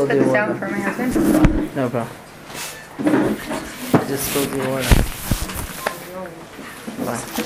spilled your water. Out for my husband. No problem. I just spilled your water. Bye.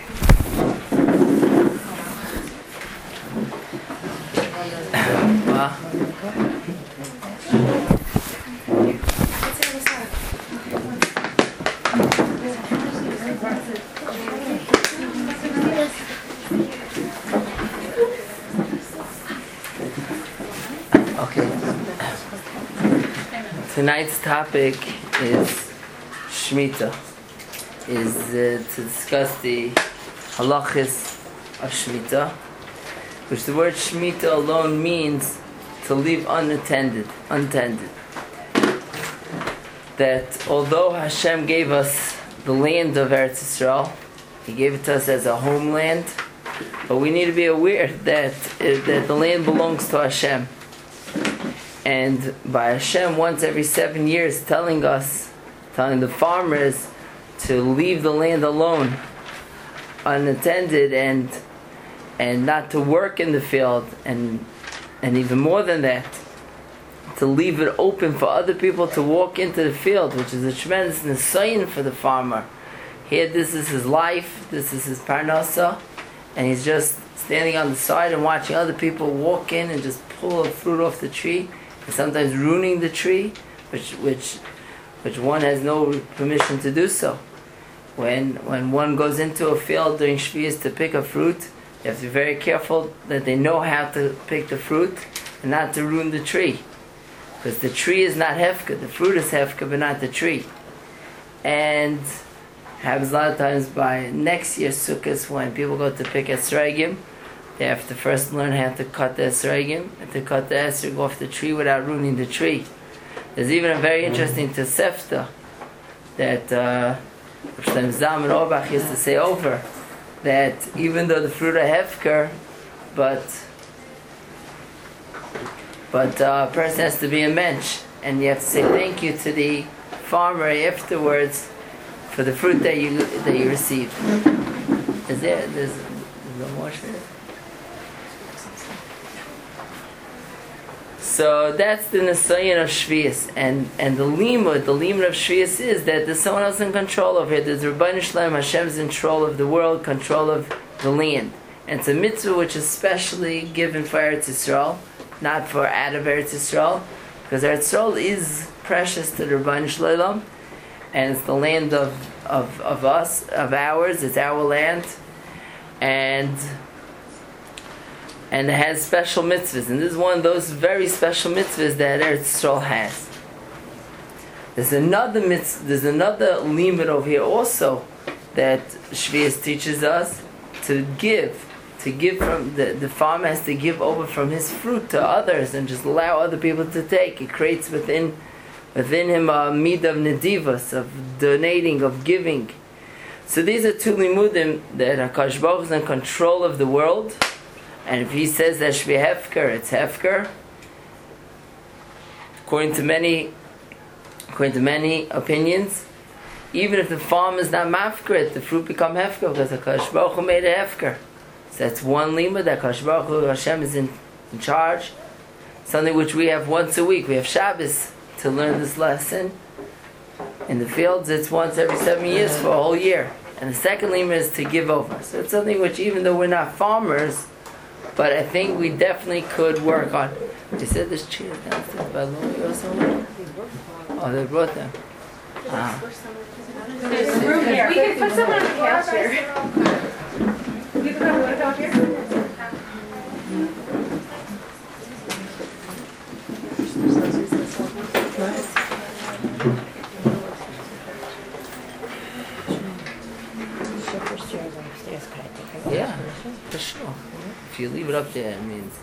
Tonight's topic is Shemitah, to discuss the halachis of Shemitah, which the word Shemitah alone means to leave untended. That although Hashem gave us the land of Eretz Yisrael, He gave it to us as a homeland, but we need to be aware that the land belongs to Hashem. And by Hashem once every 7 years telling the farmers to leave the land alone, unattended, and not to work in the field, and even more than that, to leave it open for other people to walk into the field, which is a tremendous nisayon for the farmer. Here, this is his life, this is his parnasa, and he's just standing on the side and watching other people walk in and just pull a fruit off the tree, and sometimes ruining the tree, which one has no permission to do so. When one goes into a field during Shvius to pick a fruit, you have to be very careful that they know how to pick the fruit and not to ruin the tree. Because the tree is not hefka, the fruit is hefka, but not the tree. And happens a lot of times by next year's Sukkot, when people go to pick esrogim, they have to first learn how to cut the esrogim, and to cut the esrog off the tree without ruining the tree. There's even a very interesting Tosefta that Shlomo Zalman Auerbach used to say over, that even though the fruit are hefker, but a person has to be a mensch, and you have to say thank you to the farmer afterwards for the fruit that you received. There's no more shit. So that's the nisayon of Shvius, and the limud of Shvius is that there's someone else in control of it. There's Rabbeinu Shalom, Hashem's in control of the world, control of the land. And it's a mitzvah which is specially given for Eretz Yisrael, not for out of Eretz Yisrael, because Eretz Yisrael is precious to the Rabbeinu Shalom, and it's the land of us, of ours, it's our land, and it has special mitzvahs, and this is one of those very special mitzvahs that Eretz Yisrael has. There's another limit over here also that Shvius teaches us to give from the farmer has to give over from his fruit to others and just allow other people to take. It creates within him a midah of nedivos, of donating, of giving. So these are two limudim that HaKadosh Baruch Hu is in control of the world. And if he says that should be hefker, it's hefker. According to many opinions, even if the farm is not mafker, the fruit become hefker because HaKadosh Baruch Hu made it hefker. So that's one limud that HaKadosh Baruch Hu, Hashem is in charge. Something which we have once a week. We have Shabbos to learn this lesson. In the fields, it's once every 7 years for a whole year. And the second limud is to give over. So it's something which, even though we're not farmers, but I think we definitely could work on. They said there's chairs downstairs by Louis or somewhere. Oh, they brought them. There's room here. We can put someone on the couch here. You can come on the couch here. Yeah, for sure. If you leave it up there, it means.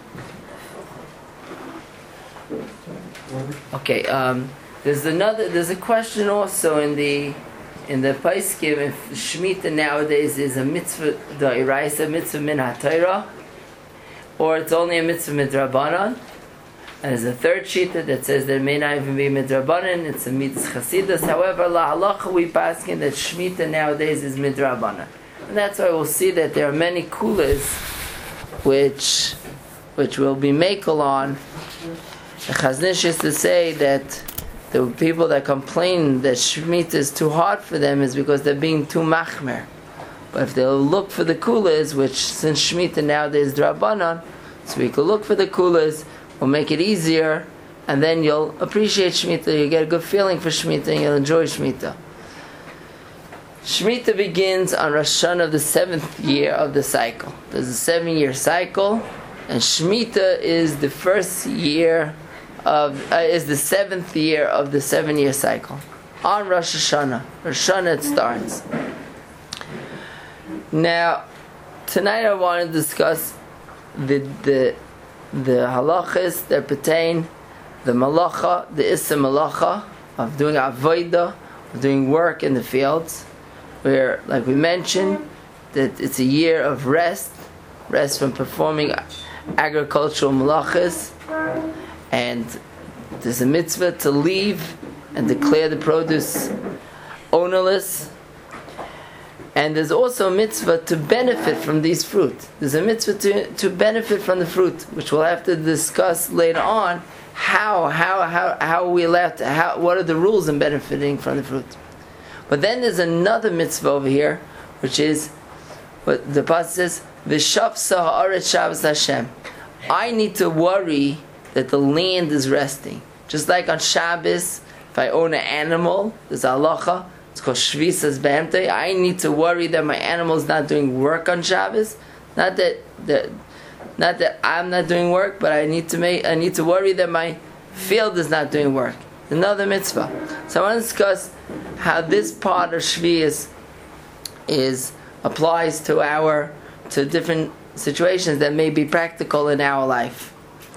Okay. There's a question also in the Paiskim if Shemitah nowadays is a mitzvah d'oraisa, mitzvah min haTorah, or it's only a mitzvah midrabanan. And there's a third shita that says that it may not even be midrabanan, it's a mitzvah chasidus. However, la halacha we paskin that Shemitah nowadays is midrabanan. And that's why we'll see that there are many kulas which will be makel on, The Chazon Ish used to say that the people that complain that Shemitah is too hard for them is because they're being too machmer. But if they'll look for the kulas, which since Shemitah nowadays is Drabanan, so we can look for the kulas, we'll make it easier, and then you'll appreciate Shemitah, you'll get a good feeling for Shemitah, and you'll enjoy Shemitah. Shemitah begins on Rosh Hashanah of the 7th year of the cycle. There's a 7-year cycle, and Shemitah is the first year is the 7th year of the 7-year cycle. On Rosh Hashanah. Rosh Hashanah it starts. Now, tonight I want to discuss the halachas that pertain the malacha, the issa malacha of doing avodah, of doing work in the fields, where, like we mentioned, that it's a year of rest from performing agricultural malachas, and there's a mitzvah to leave and declare the produce ownerless. And there's also a mitzvah to benefit from these fruit. There's a mitzvah to benefit from the fruit, which we'll have to discuss later on. How are we allowed to? What are the rules in benefiting from the fruit? But then there's another mitzvah over here, which is what the pasuk says: "V'shafsa ha'aretz Shabbos Hashem." I need to worry that the land is resting. Just like on Shabbos, if I own an animal, there's a halacha. It's called Shvisas Behemtei. I need to worry that my animal is not doing work on Shabbos. Not that I'm not doing work, but I need to worry that my field is not doing work. Another mitzvah. So I want to discuss how this part of Shvias applies to different situations that may be practical in our life.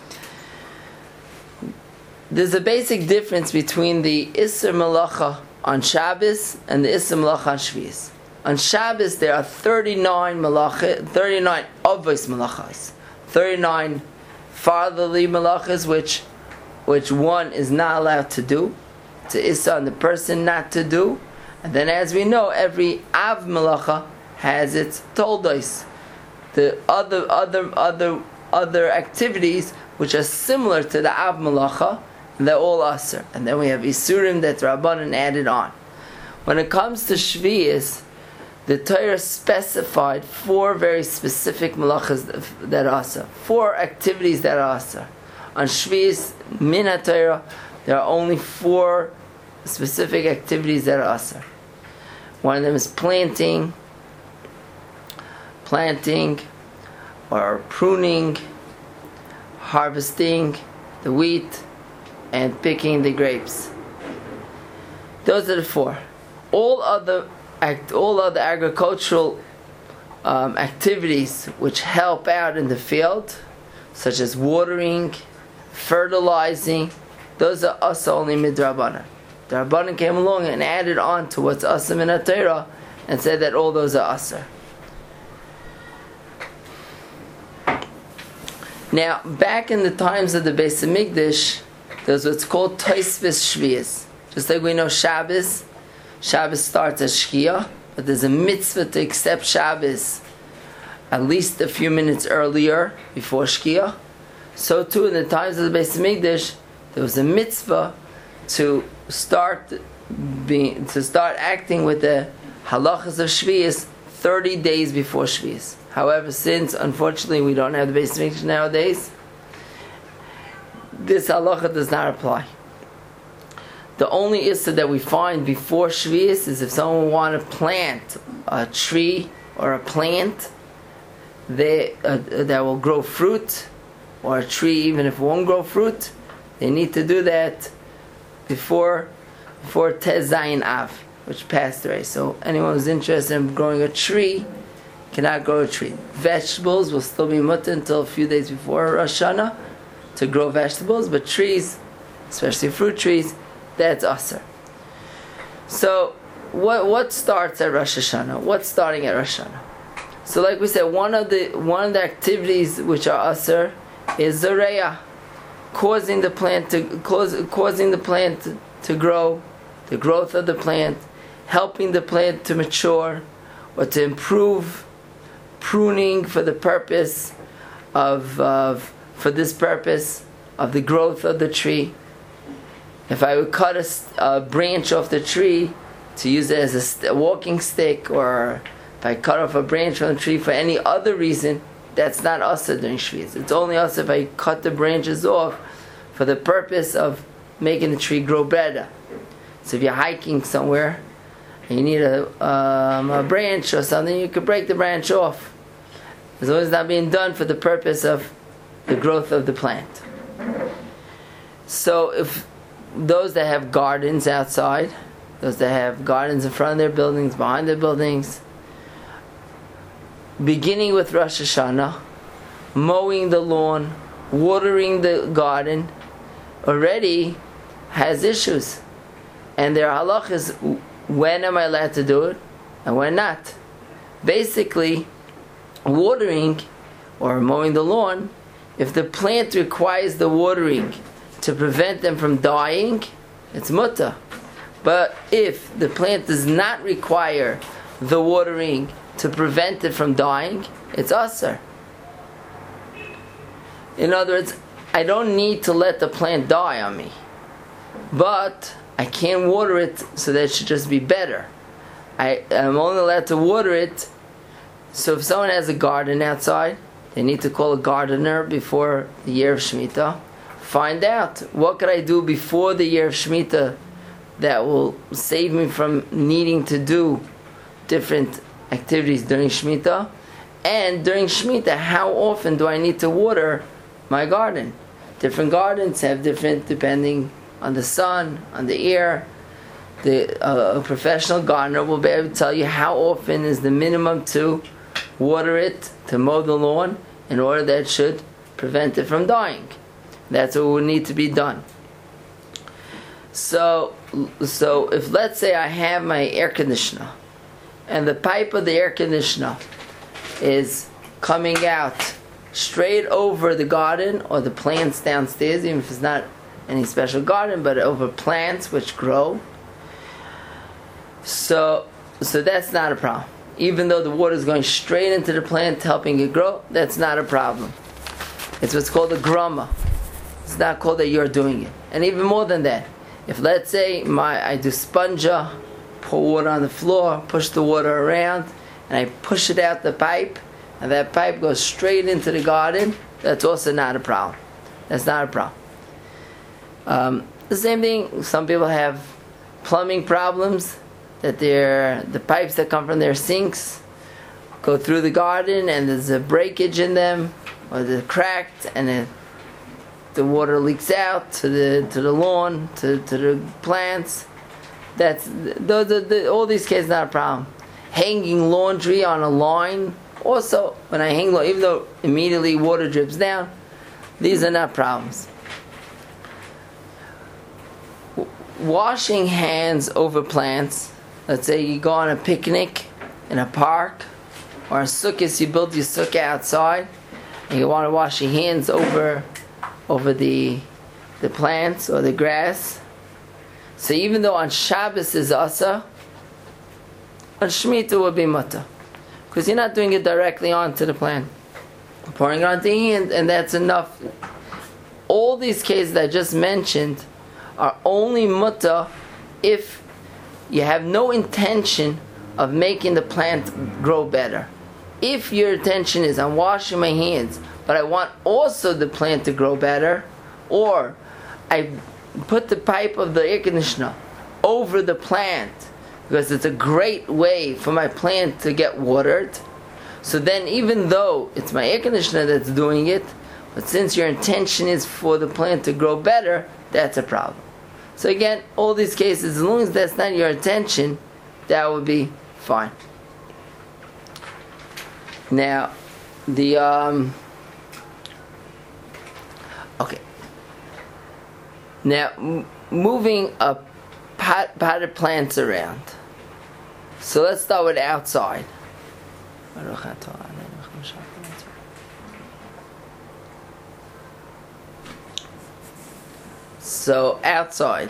There's a basic difference between the Isser Malacha on Shabbos and the Isser Malacha on Shvias. On Shabbos there are 39 avos malachas, 39 fatherly malachas which one is not allowed to do. It's an Issa on the person not to do. And then, as we know, every Av malacha has its toldos, the other activities which are similar to the Av malacha. They're all Aser. And then we have Isurim that Rabbanan added on. When it comes to Shvi'is, the Torah specified 4 very specific malachas that are Aser. 4 activities that are Aser. On Shvi'is, Min HaTorah, there are only 4 specific activities that are Aser. One of them is planting or pruning, harvesting the wheat, and picking the grapes. Those are the 4. All other agricultural activities which help out in the field, such as watering, fertilizing, those are Asa only midrabanan. The Rabbanan came along and added on to what's Asa min HaTorah and said that all those are Asa. Now, back in the times of the Beis HaMikdash, there's what's called Tosfos Shvi'is. Just like we know Shabbos starts at Shkia, but there's a mitzvah to accept Shabbos at least a few minutes earlier, before Shkia. So too, in the times of the Beis HaMikdash, there was a mitzvah to start acting with the halachas of Shvi'is 30 days before Shvi'is. However, since unfortunately we don't have the Beis HaMikdash nowadays, this halacha does not apply. The only issa that we find before Shvi'is is if someone want to plant a tree or a plant that will grow fruit, or a tree even if it won't grow fruit, they need to do that before Tez Zayin Av, which passed away. So anyone who's interested in growing a tree cannot grow a tree. Vegetables will still be mutter until a few days before Rosh Hashanah to grow vegetables, but trees, especially fruit trees, that's Aser. So what starts at Rosh Hashanah? What's starting at Rosh Hashanah? So like we said, one of the activities which are Aser is Zoreya, causing the plant to grow, the growth of the plant, helping the plant to mature, or to improve, pruning for the purpose for this purpose, of the growth of the tree. If I would cut a branch off the tree to use it as a walking stick, or if I cut off a branch from the tree for any other reason, that's not asa during Shvius. It's only asa if I cut the branches off for the purpose of making the tree grow better. So if you're hiking somewhere and you need a branch or something, you could break the branch off, as long as it's not being done for the purpose of the growth of the plant. So if those that have gardens outside, those that have gardens in front of their buildings, behind their buildings, beginning with Rosh Hashanah, mowing the lawn, watering the garden, already has issues. And their halach is, when am I allowed to do it and when not? Basically, watering or mowing the lawn, if the plant requires the watering to prevent them from dying, it's mutter. But if the plant does not require the watering to prevent it from dying, it's asar. In other words, I don't need to let the plant die on me, but I can't water it so that it should just be better. I'm only allowed to water it. So if someone has a garden outside, they need to call a gardener before the year of Shemitah. Find out, what could I do before the year of Shemitah that will save me from needing to do different activities during Shemitah? And during Shemitah, how often do I need to water my garden? Different gardens have different, depending on the sun, on the air. A professional gardener will be able to tell you how often is the minimum to water it, to mow the lawn, in order that it should prevent it from dying. That's what would need to be done. So if, let's say, I have my air conditioner, and the pipe of the air conditioner is coming out straight over the garden or the plants downstairs, even if it's not any special garden, but over plants which grow, so that's not a problem. Even though the water is going straight into the plant, helping it grow, that's not a problem. It's what's called a grama. It's not called that you're doing it. And even more than that, if, let's say, I do sponja, pour water on the floor, push the water around, and I push it out the pipe, and that pipe goes straight into the garden, that's also not a problem. That's not a problem. The same thing, some people have plumbing problems, that the pipes that come from their sinks go through the garden and there's a breakage in them, or they're cracked, and the water leaks out to the lawn, to the plants. All these cases not a problem. Hanging laundry on a line, also when I hang even though immediately water drips down, these are not problems. Washing hands over plants. Let's say you go on a picnic in a park, or a sukkah, you build your sukkah outside, and you want to wash your hands over the plants or the grass. So even though on Shabbos is asa, on Shemitah would be mutter, because you're not doing it directly onto the plant, you're pouring it onto your hand, and that's enough. All these cases I just mentioned are only mutter if you have no intention of making the plant grow better. If your intention is, I'm washing my hands, but I want also the plant to grow better, or I put the pipe of the air conditioner over the plant because it's a great way for my plant to get watered, so then even though it's my air conditioner that's doing it, but since your intention is for the plant to grow better, that's a problem. So again, all these cases, as long as that's not your intention, that would be fine. Now, okay. Now, moving potted plants around. So let's start with outside. So outside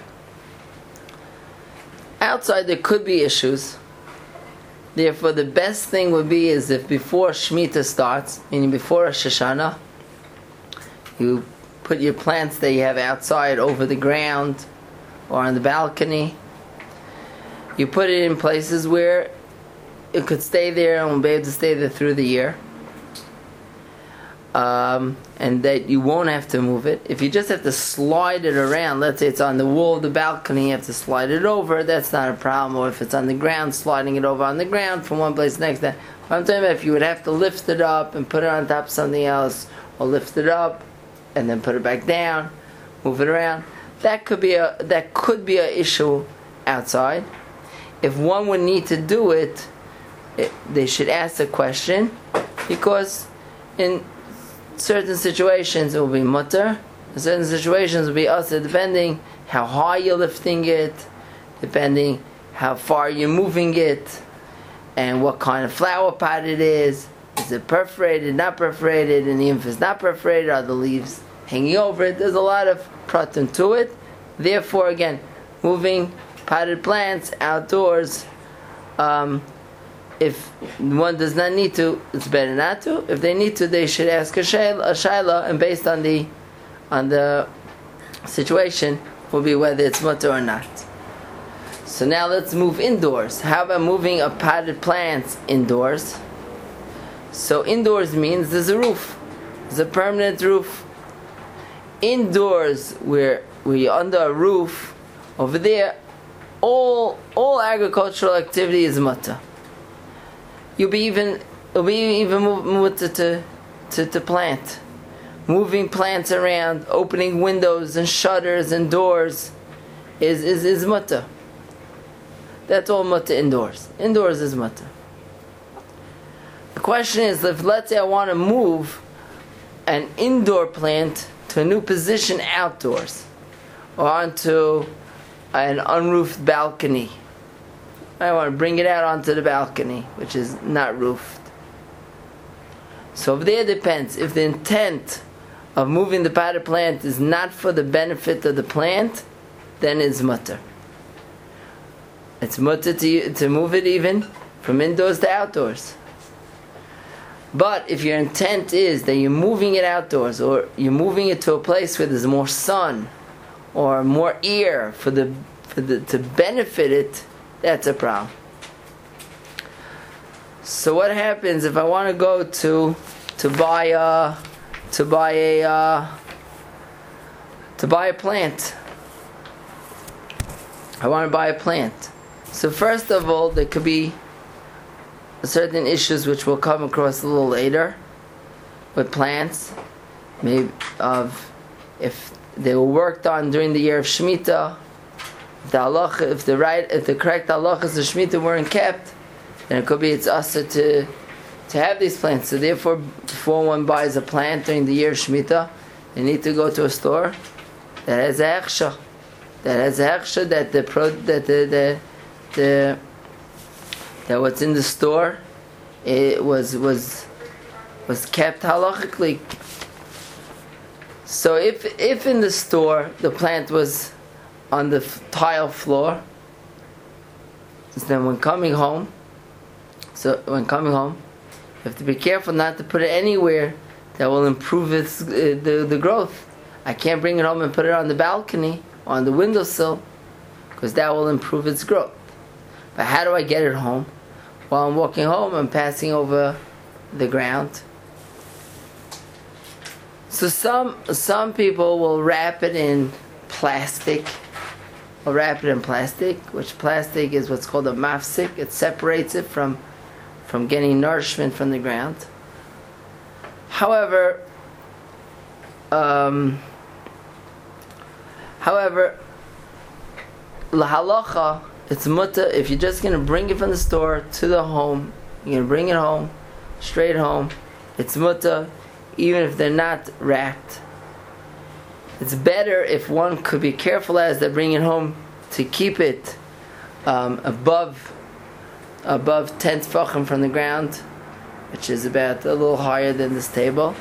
there could be issues. Therefore, the best thing would be is if before Shemitah starts, meaning before Rosh Hashanah, you put your plants that you have outside over the ground or on the balcony. You put it in places where it could stay there and will be able to stay there through the year. And that you won't have to move it. If you just have to slide it around, let's say it's on the wall of the balcony, you have to slide it over, that's not a problem. Or if it's on the ground, sliding it over on the ground from one place to the next. What I'm talking about, if you would have to lift it up and put it on top of something else, or lift it up and then put it back down, move it around, that could be a issue outside. If one would need to do it, they should ask the question, because in certain situations it will be mutter, in certain situations it will be usher, depending how high you're lifting it, depending how far you're moving it, and what kind of flower pot it is. Is it perforated, not perforated, and even if it's not perforated, are the leaves hanging over it? There's a lot of pratim to it. Therefore, again, moving potted plants outdoors, if one does not need to, it's better not to. If they need to, they should ask a shayla, and based on the situation, will be whether it's mutter or not. So now let's move indoors. How about moving a potted plants indoors? So indoors means there's a roof. There's a permanent roof. Indoors, where you're under a roof, over there, all agricultural activity is mutter. It'll be even mutter to plant. Moving plants around, opening windows and shutters and doors is mutter. That's all mutter indoors. Indoors is mutter. The question is, if let's say I want to move an indoor plant to a new position outdoors, or onto an unroofed balcony, I want to bring it out onto the balcony, which is not roofed. So over there depends. If the intent of moving the potted plant is not for the benefit of the plant, then it's mutter. It's mutter to move it even from indoors to outdoors. But if your intent is that you're moving it outdoors, or you're moving it to a place where there's more sun or more air to benefit it, that's a problem. So what happens if I want to go to buy a plant? I want to buy a plant. So first of all, there could be certain issues which we'll come across a little later with plants. Maybe if they were worked on during the year of Shemitah, if the correct halachas of Shemitah weren't kept, then it could be it's usher to have these plants. So therefore, before one buys a plant during the year of Shemitah, they need to go to a store that has a hechsha. That what's in the store, it was kept halachically. So if in the store the plant was on the tile floor, then when coming home, you have to be careful not to put it anywhere that will improve the growth. I can't bring it home and put it on the balcony or on the windowsill, because that will improve its growth. But how do I get it home? While I'm walking home, I'm passing over the ground. So some people will wrap it in plastic. Which plastic is what's called a mafsik. It separates it from getting nourishment from the ground. However, lahalacha, it's mutter. If you're just going to bring it from the store to the home, you're going to bring it home, straight home, it's mutter, even if they're not wrapped. It's better if one could be careful as they bring it home to keep it above 10 tefachim from the ground, which is about a little higher than this table,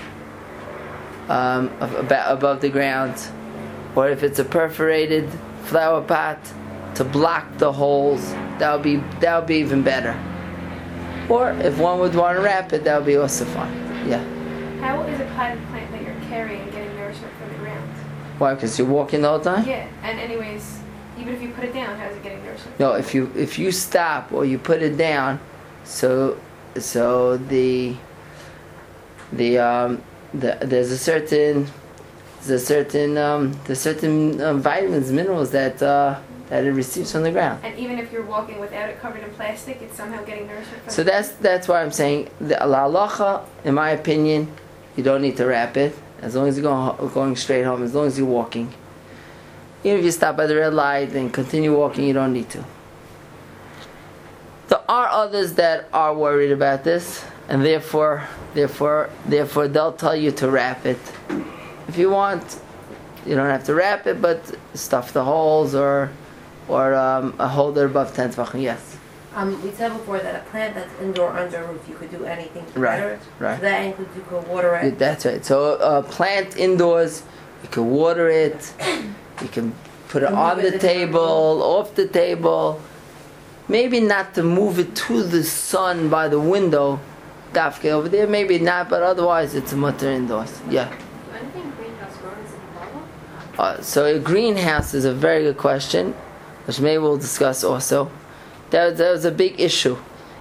about above the ground. Or if it's a perforated flower pot, to block the holes, that would be even better. Or if one would want to wrap it, that would be also fine. Yeah. How is a potted plant that you're carrying getting nourishment from the ground? Why? Because you're walking all the time? Yeah, and anyways, even if you put it down, how is it getting nourishment? No, if you stop or you put it down, so the there's certain vitamins, minerals that it receives from the ground. And even if you're walking without it covered in plastic, it's somehow getting nourishment from So that's why I'm saying the halacha, in my opinion, you don't need to wrap it as long as you're going straight home, as long as you're walking. Even if you stop by the red light and continue walking, you don't need to. There are others that are worried about this, and therefore they'll tell you to wrap it. If you want, you don't have to wrap it, but stuff the holes or a holder above 10 tvachim. Yes. We said before that a plant that's indoor under roof, you could do anything to Right, water it. right. So that includes you could water it. That's right. So a plant indoors, you can water it, you can put it And on move it the to the table, off the table. Maybe not to move it to the sun by the window, dafke over there. Maybe not, but otherwise it's a mutter indoors. Yeah. Do anything greenhouse grown is involved? So a greenhouse is a very good question, which maybe we'll discuss also. That was a big issue.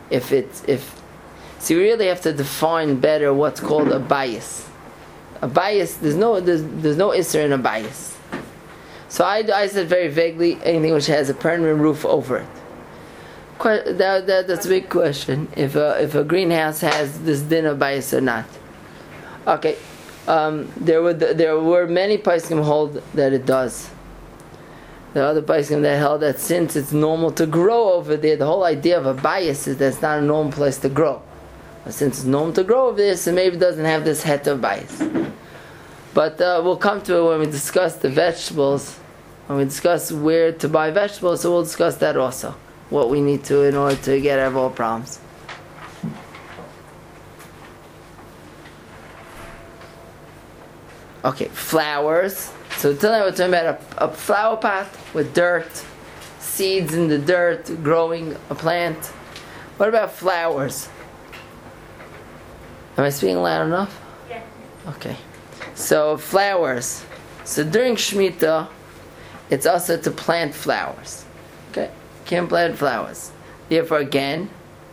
So you really have to define better what's called a bias. A bias, there's no isser in a bias. So I said very vaguely anything which has a permanent roof over it. That's a big question. If a greenhouse has this din of bias or not. Okay, there were many poskim hold that it does. The other poskim that held that since it's normal to grow over there, the whole idea of a bias is that it's not a normal place to grow. But since it's normal to grow over there, so maybe it doesn't have this het of bias. But we'll come to it when we discuss the vegetables. When we discuss where to buy vegetables, so we'll discuss that also. What we need to in order to get out of all problems. Okay, flowers. So tonight we're talking about a flower pot with dirt, seeds in the dirt, growing a plant. What about flowers? Am I speaking loud enough? Yeah. Okay. So flowers. So during Shemitah, it's also to plant flowers. Okay? Can't plant flowers. Therefore, again,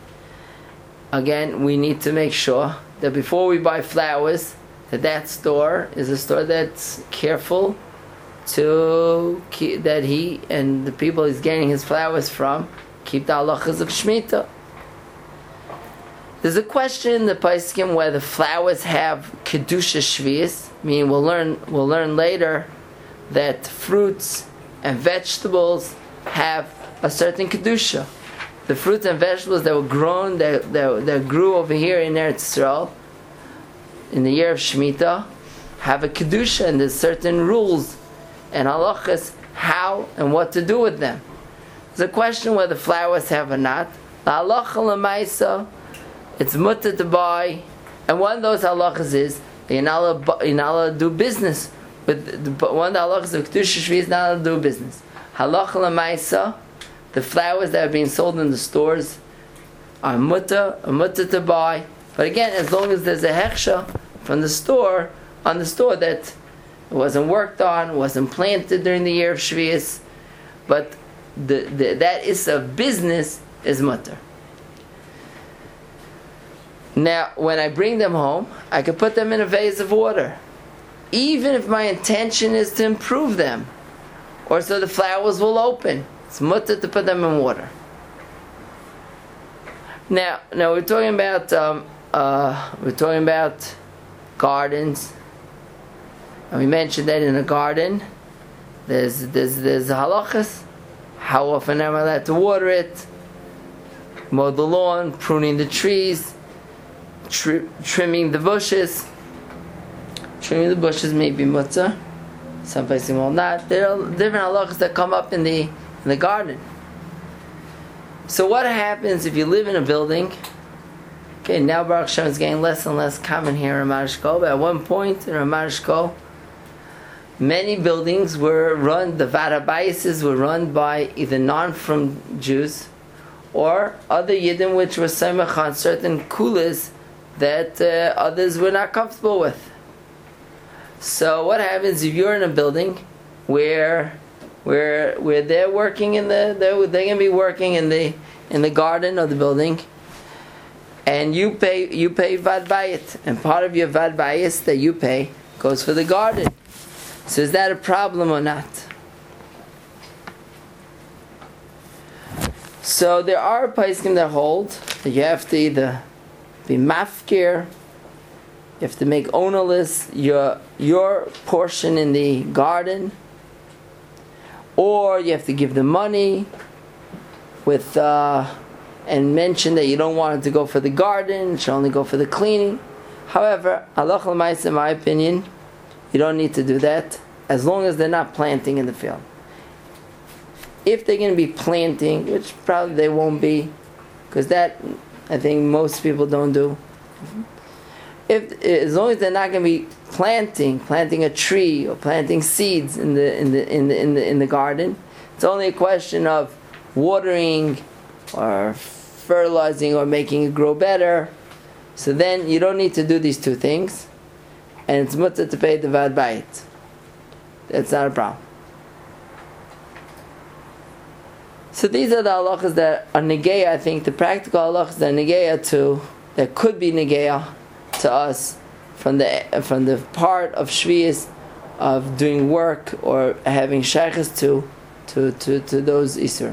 we need to make sure that before we buy flowers, that store is a store that's careful to keep, that he and the people he's getting his flowers from keep the halachas of Shemitah. There's a question in the Paiskim whether flowers have kedusha shvius. Meaning we'll learn later that fruits and vegetables have a certain kedusha. The fruits and vegetables that were grown, that grew over here in Eretz Yisrael, in the year of Shemitah, have a kedusha, and there's certain rules and halachas how and what to do with them. There's a question whether flowers have or not. The halacha l'maisa, it's mutter to buy, and one of those halachas is you're not allowed to do business. But one of the halachas of kedusha shvi is not allowed to do business. Halacha l'maisa, the flowers that are being sold in the stores are mutter to buy. But again, as long as there's a hechsha from the store, on the store that it wasn't worked on, wasn't planted during the year of Shvius, but that is a business is mutter. Now, when I bring them home, I can put them in a vase of water, even if my intention is to improve them, or so the flowers will open. It's mutter to put them in water. Now we're talking about gardens, and we mentioned that in a garden, there's halachas. How often am I allowed to water it? Mow the lawn, pruning the trees, trimming the bushes. Trimming the bushes may be mutzah. Some places will not. There are different halachas that come up in the garden. So what happens if you live in a building? Okay, now Baruch Hashem is getting less and less common here in Ramat Eshkol, but at one point in Ramat Eshkol, many buildings were run, the Varabayises were run by either non-from Jews or other Yidden which were samech on certain kulas that others were not comfortable with. So what happens if you're in a building where they're working they're going to be working in the garden of the building, and you pay vad bayit, and part of your vad bayis that you pay goes for the garden. So is that a problem or not? So there are poskim that hold that you have to either be mafkir, you have to make ownerless your portion in the garden, or you have to give the money with and mention that you don't want it to go for the garden, it should only go for the cleaning. However, halacha l'maaseh, in my opinion, you don't need to do that as long as they're not planting in the field. If they're going to be planting, which probably they won't be, because that I think most people don't do. As long as they're not going to be planting a tree or planting seeds in the garden, it's only a question of watering or fertilizing or making it grow better. So then you don't need to do these two things, and it's mutter to pay the vad bayit. That's not a problem. So these are the halachas that are negeya. I think the practical halachas that are negeya that could be negeya to us from the part of shvius of doing work or having shaykhs to those isur.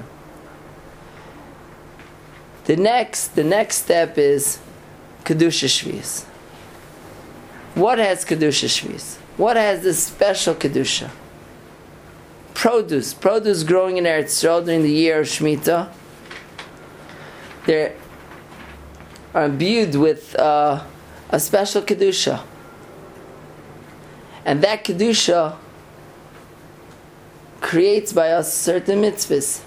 The next step is kedusha shvius. What has kedusha shvius? What has this special kedusha? Produce growing in Eretz Yisrael during the year of Shemitah. They are imbued with a special kedusha, and that kedusha creates by us certain mitzvahs.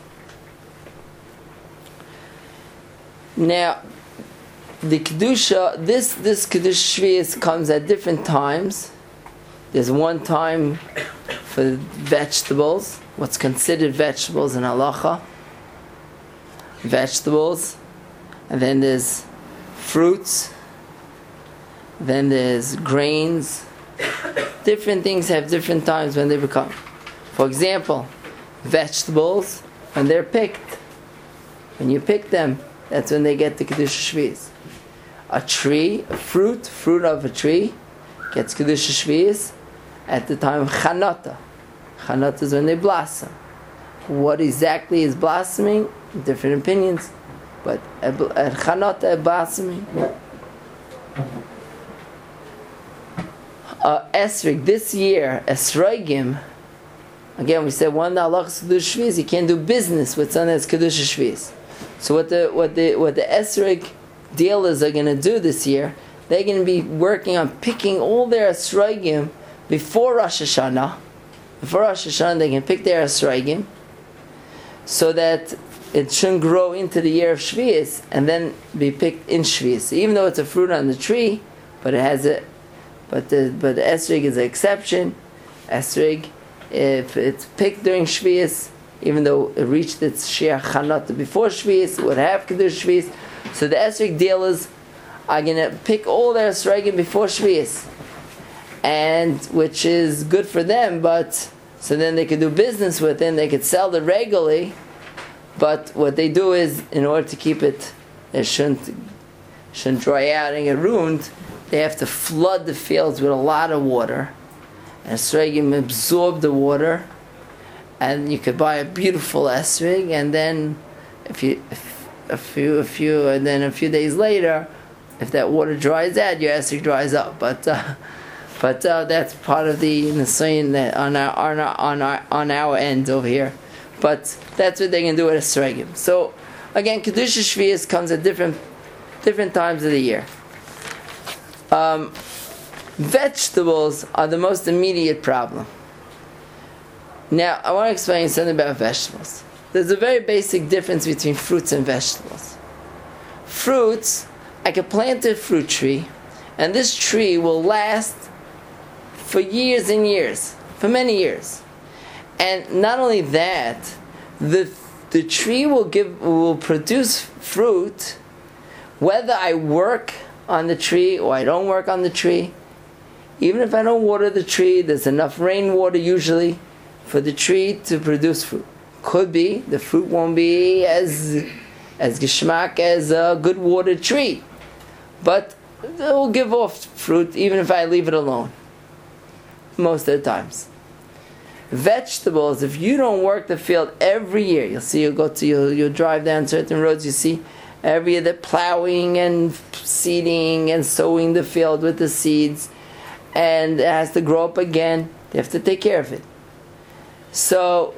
Now, the kedusha, this kedusha shvius comes at different times. There's one time for vegetables, what's considered vegetables in halacha, vegetables, and then there's fruits, then there's grains. Different things have different times when they become. For example, vegetables, when they're picked, when you pick them, that's when they get the kedusha shvius. A tree, a fruit of a tree, gets kedusha shvius at the time of chanata. Chanata is when they blossom. What exactly is blossoming? Different opinions. But at chanata, blossoming. Esrig, this year, esrogim, again we said one halachas kedusha shvius, you can't do business with something that's kedusha shvius. So what the esrig dealers are going to do this year, they're going to be working on picking all their esrogim before Rosh Hashanah. Before Rosh Hashanah, they can pick their esrogim so that it shouldn't grow into the year of Shvius and then be picked in Shvius. So even though it's a fruit on the tree, but it has a, but the esrig is an exception. Esrig, if it's picked during Shvius, even though it reached its Shia Chanata before Shvius, it would have Kedush Shvius. So the esrig dealers are going to pick all their esrogim before Shvius, and which is good for them, but so then they could do business with it and they could sell it regularly. But what they do is, in order to keep it shouldn't dry out and get ruined, they have to flood the fields with a lot of water, and esrogim absorb the water, and you could buy a beautiful esrig, and then a few days later, if that water dries out, your esrig dries up. But that's part of the nisayon that on our end over here. But that's what they can do with esrogim. So again, kedusha shvius comes at different times of the year. Vegetables are the most immediate problem. Now, I want to explain something about vegetables. There's a very basic difference between fruits and vegetables. Fruits, I could plant a fruit tree, and this tree will last for years and years, for many years. And not only that, the tree will produce fruit whether I work on the tree or I don't work on the tree, even if I don't water the tree, there's enough rainwater usually for the tree to produce fruit. Could be the fruit won't be as geschmack as a good watered tree, but it will give off fruit even if I leave it alone. Most of the times. Vegetables, if you don't work the field every year, you'll drive down certain roads, you see every year they're plowing and seeding and sowing the field with the seeds, and it has to grow up again. They have to take care of it. So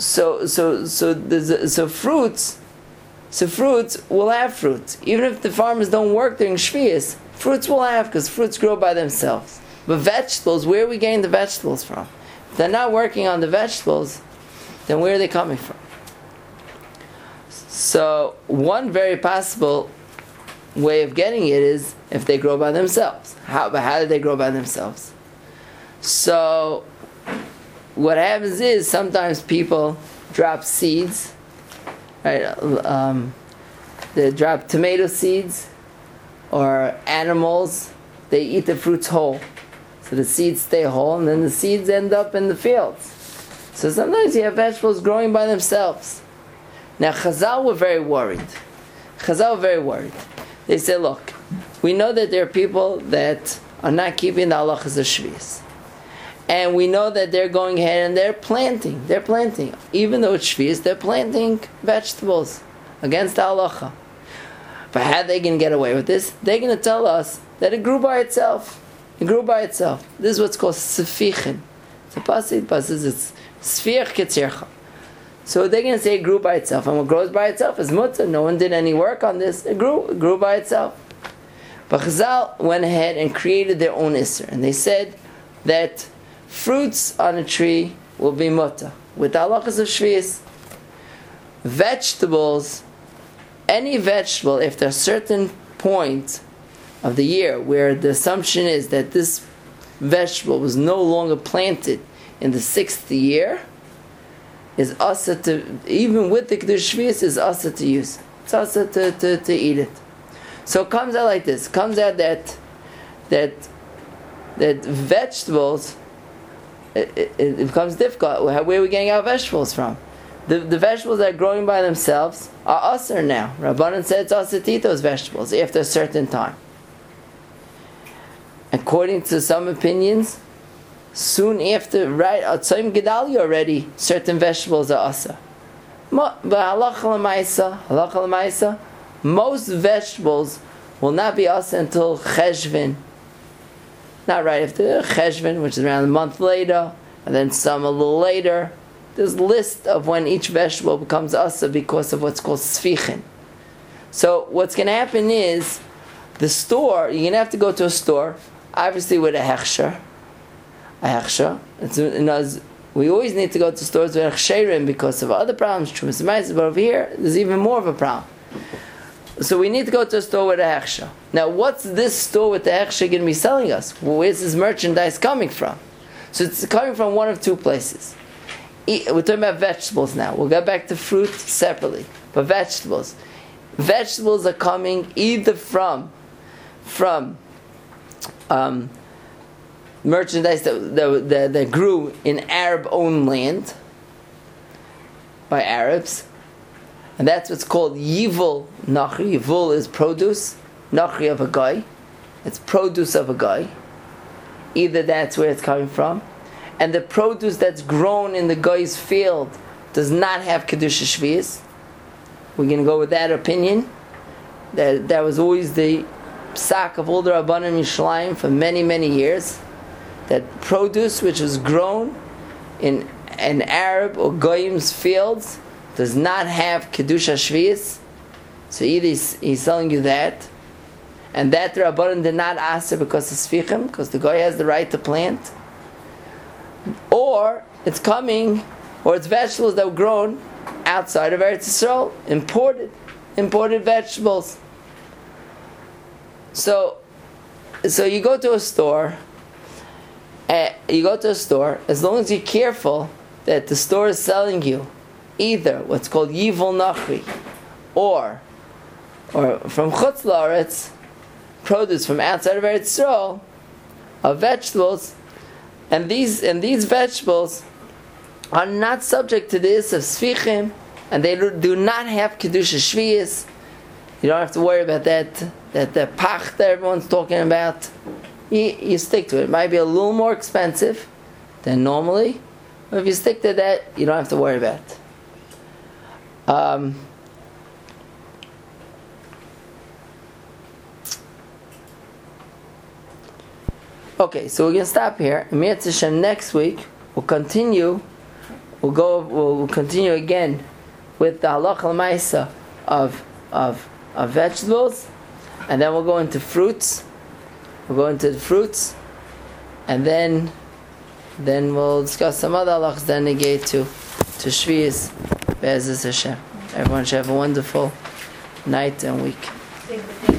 fruits will have fruits. Even if the farmers don't work during Shvius, fruits will have, because fruits grow by themselves. But vegetables, where are we getting the vegetables from? If they're not working on the vegetables, then where are they coming from? So one very possible way of getting it is if they grow by themselves. How do they grow by themselves? So what happens is sometimes people drop seeds, right? They drop tomato seeds, or animals, they eat the fruits whole. So the seeds stay whole, and then the seeds end up in the fields. So sometimes you have vegetables growing by themselves. Now Chazal were very worried. They said, look, we know that there are people that are not keeping the halachas of Shvius. And we know that they're going ahead and they're planting. Even though it's Shvius, they're planting vegetables against the halacha. But how are they going to get away with this? They're going to tell us that it grew by itself. This is what's called Sefichin. It's a pasuk, it's Sfich Ketzircha. So they're going to say it grew by itself. And what grows by itself is mutzah. No one did any work on this. It grew by itself. But Chazal went ahead and created their own Isser. And they said that fruits on a tree will be mutzah, with the halachas of Shvius. Vegetables, any vegetable, if there's a certain point of the year where the assumption is that this vegetable was no longer planted in the 6th year, is asa to, even with the Kedush Shvius, is asa to use. It's asa to eat it. So it comes out like this. It comes out that vegetables, it becomes difficult. Where are we getting our vegetables from? The vegetables that are growing by themselves are asr now. Rabbanan said it's asr to eat those vegetables after a certain time. According to some opinions, soon after, right, Atzayim Gedalia already, certain vegetables are asr. But halacha l'maisa, most vegetables will not be asr until Cheshvan. Not right after Cheshvan, which is around a month later, and then some a little later. There's a list of when each vegetable becomes asr because of what's called sfichin. So what's going to happen is, the store, you're going to have to go to a store, obviously with a hechsher. We always need to go to stores with hechsherim because of other problems, but over here, there's even more of a problem. So we need to go to a store with a hechsher. Now, what's this store with the hechsher going to be selling us? Well, where's this merchandise coming from? So it's coming from one of two places. We're talking about vegetables now. We'll get back to fruit separately. But vegetables are coming either from merchandise that grew in Arab-owned land by Arabs, and that's what's called Yivul Nachri. Yivul is produce, Nachri of a guy. It's produce of a guy. Either that's where it's coming from, and the produce that's grown in the guy's field does not have Kedusha Shvius. We're going to go with that opinion. That was always the psak of all the Rabbanim Yishalayim for many, many years. That produce which was grown in an Arab or Goyim's fields does not have Kedusha Shvius. So either he's telling you that, and that the Rabbanim did not answer because of Sfichim, because the Goy has the right to plant, or it's vegetables that were grown outside of Eretz Yisrael, imported vegetables. So you go to a store, as long as you're careful that the store is selling you either what's called Yivul Nachri or from Chutz La'aretz, produce from outside of Eretz Yisrael, of vegetables, and these vegetables are not subject to the issue of sfichim, and they do not have kedusha shviyas. You don't have to worry about that the pach that everyone's talking about. You stick to it. It might be a little more expensive than normally, but if you stick to that, you don't have to worry about it. Okay, so we're going to stop here. Mirz Hashem, next week we'll continue. We'll continue again with the halacha l'maisa of vegetables, and then we'll go into fruits. We'll go into the fruits, and then we'll discuss some other halachas that negate to Shvi'is Be'ezus Hashem. Everyone should have a wonderful night and week.